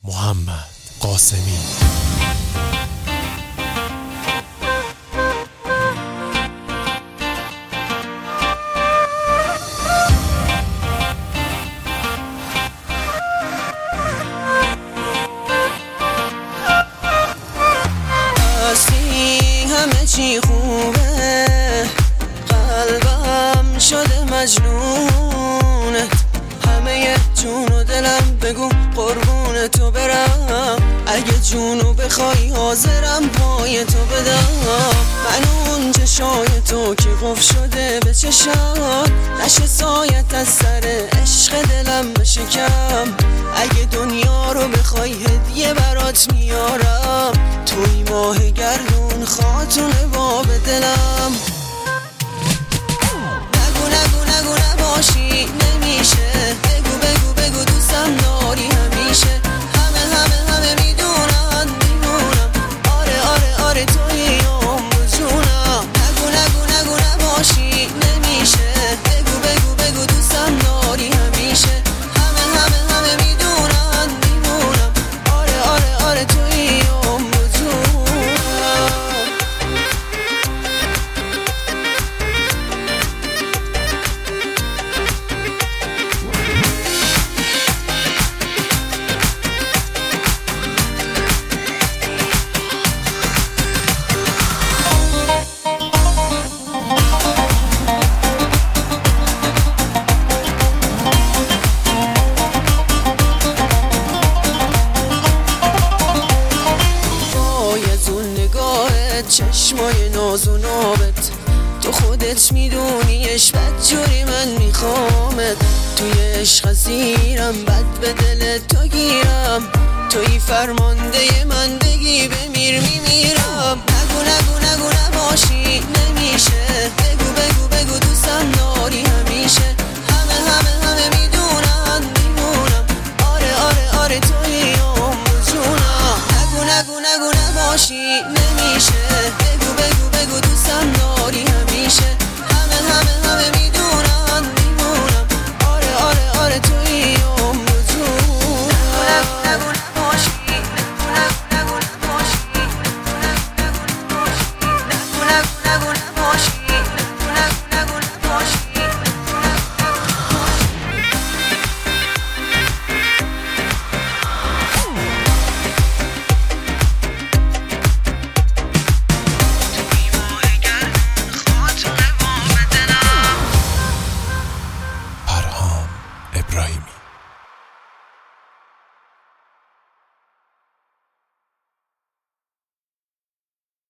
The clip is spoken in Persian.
محمد قاسمی. همه چی خوبه، قلبم شده مجنونت، همه جون و دلم بگو قربون تو برم، اگه جونو بخوای حاضرم پای تو بدم. من اون چشای تو که قفل شده به چشم، نشه سایت از سر عشق دلم بشه کم، اگه دنیا رو بخوای هدیه برات میارم، توی ماه گردون خاتون باب دلم. نگو نگو نگو نباشی نمیشه، بگو بگو بگو دوستم داری همیشه، همه میدونم آره آره آره توی عمر و جونم. نگو نگو نگو نباشی نمیشه، بگو بگو بگو دوستم داری همیشه، همه میدونم آره آره آره توی عمر و جونم. چشمای ناز و نابت تو خودت میدونیش، بدجوری من میخوامت، توی عشق اسیرم، بد به دل تو گیرم، توی فرمانده من بگی بمیر میمیرم. نگو نگو نگو نباشی نمیشه، بگو بگو بگو دوستم داری همیشه،